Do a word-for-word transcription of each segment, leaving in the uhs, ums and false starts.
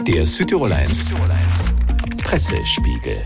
Der Südtirol eins Pressespiegel.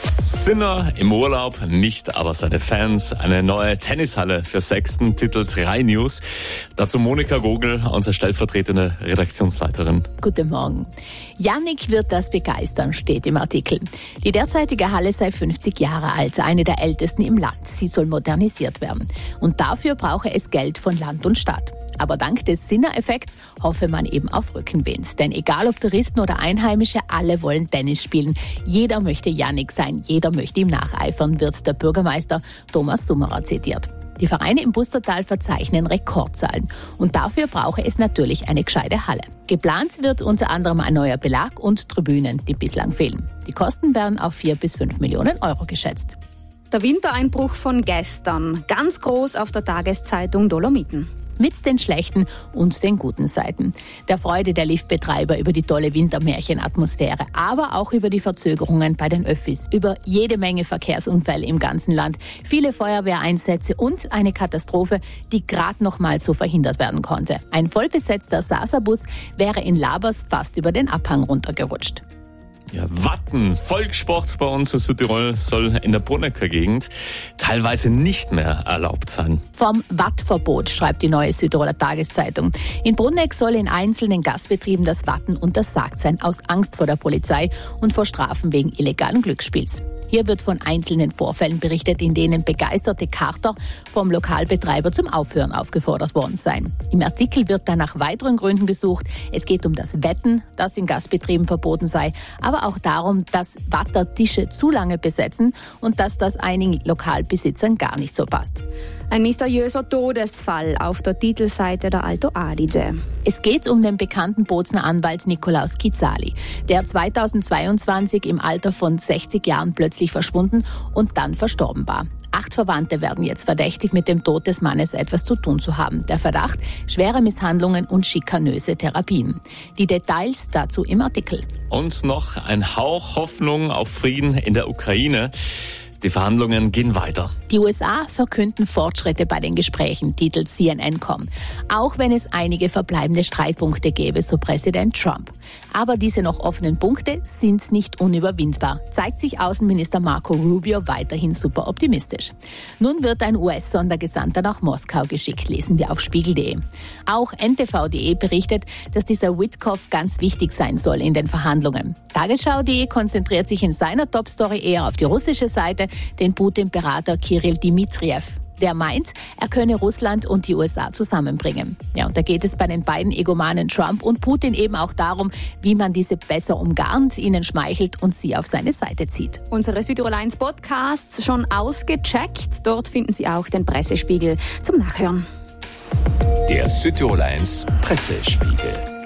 Sinner im Urlaub, nicht aber seine Fans. Eine neue Tennishalle für Sexton, titelt drei News. Dazu Monika Gogel, unsere stellvertretende Redaktionsleiterin. Guten Morgen. Yannick wird das begeistern, steht im Artikel. Die derzeitige Halle sei fünfzig Jahre alt, eine der ältesten im Land. Sie soll modernisiert werden. Und dafür brauche es Geld von Land und Stadt. Aber dank des Sinner-Effekts hoffe man eben auf Rückenwind. Denn egal ob Touristen oder Einheimische, alle wollen Tennis spielen. Jeder möchte Yannick sein, jeder möchte ihm nacheifern, wird der Bürgermeister Thomas Summerer zitiert. Die Vereine im Bustertal verzeichnen Rekordzahlen. Und dafür brauche es natürlich eine gescheite Halle. Geplant wird unter anderem ein neuer Belag und Tribünen, die bislang fehlen. Die Kosten werden auf vier bis fünf Millionen Euro geschätzt. Der Wintereinbruch von gestern, ganz groß auf der Tageszeitung Dolomiten. Mit den schlechten und den guten Seiten. Der Freude der Liftbetreiber über die tolle Wintermärchenatmosphäre, aber auch über die Verzögerungen bei den Öffis, über jede Menge Verkehrsunfälle im ganzen Land, viele Feuerwehreinsätze und eine Katastrophe, die gerade noch mal so verhindert werden konnte. Ein vollbesetzter Sasa-Bus wäre in Labers fast über den Abhang runtergerutscht. Ja, Watten, Volkssport bei uns in Südtirol soll in der Brunnecker Gegend teilweise nicht mehr erlaubt sein. Vom Wattverbot schreibt die Neue Südtiroler Tageszeitung. In Brunneck soll in einzelnen Gastbetrieben das Watten untersagt sein, aus Angst vor der Polizei und vor Strafen wegen illegalen Glücksspiels. Hier wird von einzelnen Vorfällen berichtet, in denen begeisterte Karter vom Lokalbetreiber zum Aufhören aufgefordert worden seien. Im Artikel wird dann nach weiteren Gründen gesucht. Es geht um das Wetten, das in Gastbetrieben verboten sei, aber auch darum, dass Watter Tische zu lange besetzen und dass das einigen Lokalbesitzern gar nicht so passt. Ein mysteriöser Todesfall auf der Titelseite der Alto Adige. Es geht um den bekannten Bozner Anwalt Nikolaus Kizali, der zweitausendzweiundzwanzig im Alter von sechzig Jahren plötzlich verschwunden und dann verstorben war. Acht Verwandte werden jetzt verdächtigt, mit dem Tod des Mannes etwas zu tun zu haben. Der Verdacht: schwere Misshandlungen und schikanöse Therapien. Die Details dazu im Artikel. Und noch ein Hauch Hoffnung auf Frieden in der Ukraine. Die Verhandlungen gehen weiter. Die U S A verkünden Fortschritte bei den Gesprächen, titelt C N N Punkt com. Auch wenn es einige verbleibende Streitpunkte gäbe, so Präsident Trump. Aber diese noch offenen Punkte sind nicht unüberwindbar, zeigt sich Außenminister Marco Rubio weiterhin super optimistisch. Nun wird ein U S-Sondergesandter nach Moskau geschickt, lesen wir auf spiegel punkt de. Auch N T V punkt de berichtet, dass dieser Witkoff ganz wichtig sein soll in den Verhandlungen. Tagesschau punkt de konzentriert sich in seiner Top-Story eher auf die russische Seite, den Putin-Berater Kirill Dmitriev. Der meint, er könne Russland und die U S A zusammenbringen. Ja, und da geht es bei den beiden Egomanen Trump und Putin eben auch darum, wie man diese besser umgarnt, ihnen schmeichelt und sie auf seine Seite zieht. Unsere Südtirol eins Podcasts schon ausgecheckt. Dort finden Sie auch den Pressespiegel zum Nachhören. Der Südtirol eins Pressespiegel.